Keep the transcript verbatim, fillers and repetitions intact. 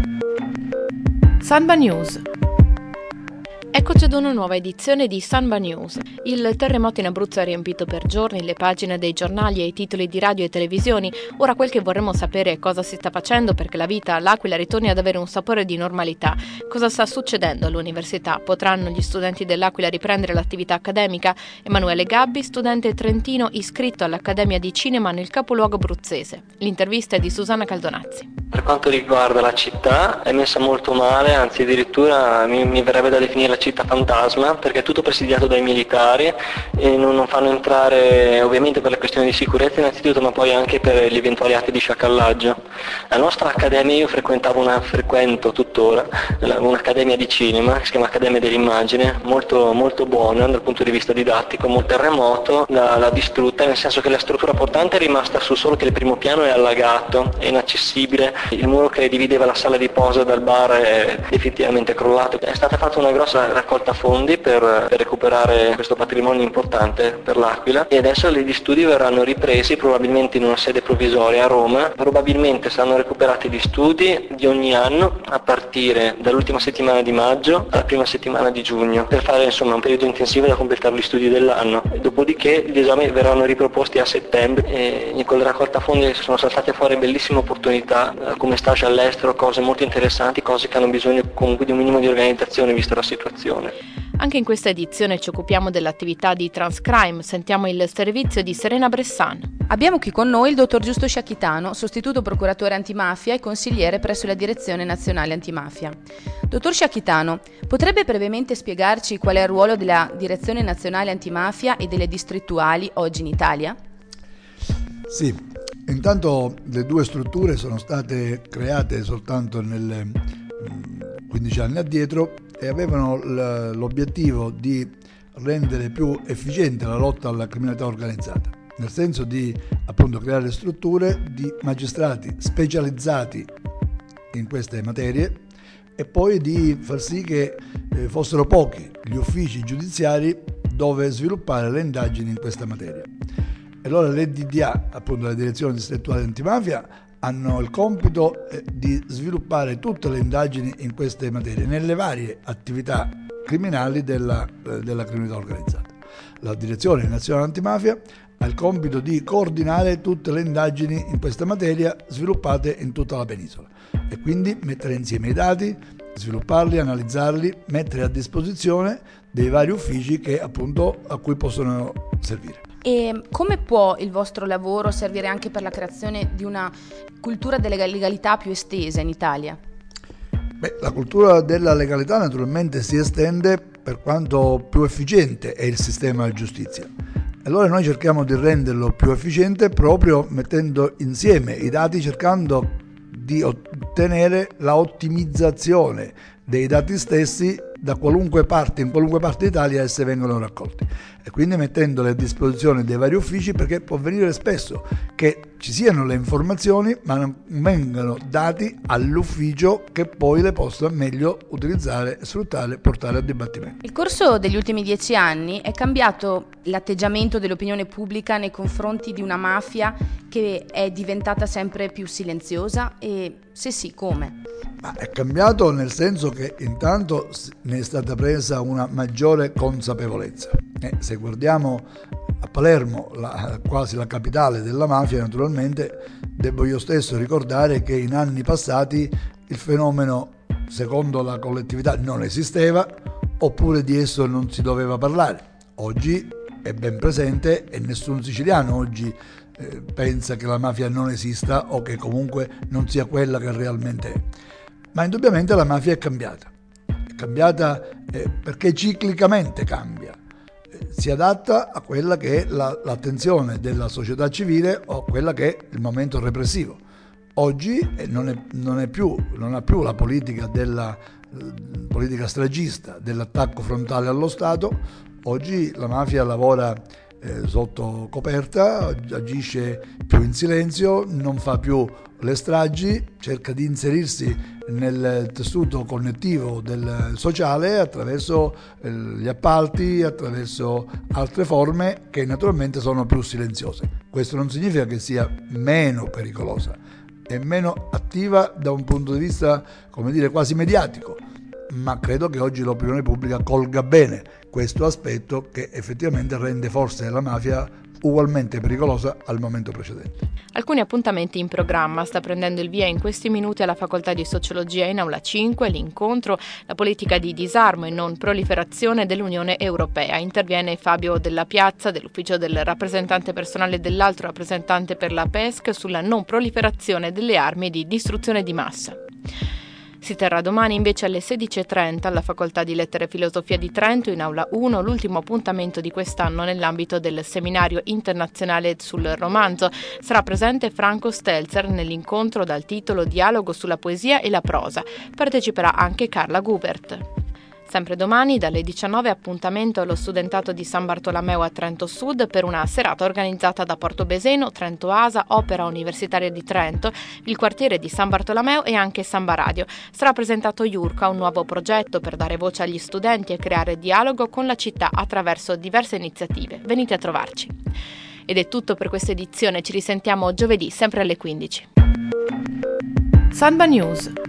Sanba News. Eccoci ad una nuova edizione di Sanba News. Il terremoto in Abruzzo ha riempito per giorni le pagine dei giornali e i titoli di radio e televisioni. Ora quel che vorremmo sapere è cosa si sta facendo perché la vita all'Aquila ritorni ad avere un sapore di normalità. Cosa sta succedendo all'università? Potranno gli studenti dell'Aquila riprendere l'attività accademica? Emanuele Gabbi, studente trentino iscritto all'Accademia di Cinema nel capoluogo abruzzese. L'intervista è di Susanna Caldonazzi. Per quanto riguarda la città è messa molto male, anzi addirittura mi, mi verrebbe da definire la città fantasma, perché è tutto presidiato dai militari e non, non fanno entrare, ovviamente per le questioni di sicurezza innanzitutto, ma poi anche per gli eventuali atti di sciacallaggio. La nostra accademia, io frequentavo una, frequento tuttora un'accademia di cinema che si chiama Accademia dell'Immagine, molto, molto buona dal punto di vista didattico, molto terremoto l'ha, l'ha distrutta, nel senso che la struttura portante è rimasta su, solo che il primo piano è allagato, è inaccessibile. Il muro che divideva la sala di posa dal bar è definitivamente crollato. È stata fatta una grossa raccolta fondi per, per recuperare questo patrimonio importante per l'Aquila e adesso gli studi verranno ripresi probabilmente in una sede provvisoria a Roma. Probabilmente saranno recuperati gli studi di ogni anno a partire dall'ultima settimana di maggio alla prima settimana di giugno per fare insomma un periodo intensivo da completare gli studi dell'anno. Dopodiché gli esami verranno riproposti a settembre e con la raccolta fondi sono saltate fuori bellissime opportunità come stage all'estero, cose molto interessanti, cose che hanno bisogno comunque di un minimo di organizzazione vista la situazione. Anche in questa edizione ci occupiamo dell'attività di Transcrime. Sentiamo il servizio di Serena Bressan. Abbiamo qui con noi il dottor Giusto Sciacchitano, sostituto procuratore antimafia e consigliere presso la Direzione Nazionale Antimafia. Dottor Sciacchitano, potrebbe brevemente spiegarci qual è il ruolo della Direzione Nazionale Antimafia e delle distrettuali oggi in Italia? Sì. Intanto le due strutture sono state create soltanto nel quindici anni addietro e avevano l'obiettivo di rendere più efficiente la lotta alla criminalità organizzata, nel senso di appunto creare strutture di magistrati specializzati in queste materie e poi di far sì che fossero pochi gli uffici giudiziari dove sviluppare le indagini in questa materia. E allora le D D A, appunto la Direzione Distrettuale Antimafia, hanno il compito di sviluppare tutte le indagini in queste materie, nelle varie attività criminali della, della criminalità organizzata. La Direzione Nazionale Antimafia ha il compito di coordinare tutte le indagini in questa materia sviluppate in tutta la penisola e quindi mettere insieme i dati, svilupparli, analizzarli, mettere a disposizione dei vari uffici che appunto a cui possono servire. E come può il vostro lavoro servire anche per la creazione di una cultura della legalità più estesa in Italia? Beh, la cultura della legalità naturalmente si estende per quanto più efficiente è il sistema di giustizia. Allora noi cerchiamo di renderlo più efficiente proprio mettendo insieme i dati, cercando di ottenere la ottimizzazione dei dati stessi da qualunque parte, in qualunque parte d'Italia esse vengono raccolti e quindi mettendole a disposizione dei vari uffici, perché può avvenire spesso che ci siano le informazioni ma non vengano dati all'ufficio che poi le possa meglio utilizzare, sfruttare e portare a dibattimento. Nel corso degli ultimi dieci anni è cambiato l'atteggiamento dell'opinione pubblica nei confronti di una mafia che è diventata sempre più silenziosa e se sì, come? Ma è cambiato nel senso che intanto ne è stata presa una maggiore consapevolezza. Eh, se guardiamo a Palermo, la, quasi la capitale della mafia, naturalmente devo io stesso ricordare che in anni passati il fenomeno, secondo la collettività, non esisteva oppure di esso non si doveva parlare. Oggi è ben presente e nessun siciliano oggi eh, pensa che la mafia non esista o che comunque non sia quella che realmente è. Ma indubbiamente la mafia è cambiata, è cambiata eh, perché ciclicamente cambia, eh, si adatta a quella che è la, l'attenzione della società civile o quella che è il momento repressivo. Oggi eh, non, è, non, è più, non ha più la politica della eh, politica stragista, dell'attacco frontale allo Stato. Oggi la mafia lavora eh, sotto coperta, agisce più in silenzio, non fa più le stragi, cerca di inserirsi nel tessuto connettivo del sociale attraverso eh, gli appalti, attraverso altre forme che naturalmente sono più silenziose. Questo non significa che sia meno pericolosa, è meno attiva da un punto di vista, come dire, quasi mediatico, ma credo che oggi l'opinione pubblica colga bene questo aspetto che effettivamente rende forse la mafia ugualmente pericolosa al momento precedente. Alcuni appuntamenti in programma. Sta prendendo il via in questi minuti alla Facoltà di Sociologia in Aula cinque l'incontro La politica di disarmo e non proliferazione dell'Unione Europea. Interviene Fabio Della Piazza dell'ufficio del rappresentante personale dell'altro rappresentante per la P E S C sulla non proliferazione delle armi di distruzione di massa. Si terrà domani invece alle sedici e trenta alla Facoltà di Lettere e Filosofia di Trento in Aula uno l'ultimo appuntamento di quest'anno nell'ambito del seminario internazionale sul romanzo. Sarà presente Franco Stelzer nell'incontro dal titolo Dialogo sulla poesia e la prosa. Parteciperà anche Carla Gubert. Sempre domani, dalle diciannove, appuntamento allo studentato di San Bartolomeo a Trento Sud per una serata organizzata da Portobeseno, Trento Asa, Opera Universitaria di Trento, il quartiere di San Bartolomeo e anche Samba Radio. Sarà presentato Iurca, un nuovo progetto per dare voce agli studenti e creare dialogo con la città attraverso diverse iniziative. Venite a trovarci. Ed è tutto per questa edizione, ci risentiamo giovedì, sempre alle quindici. Samba News.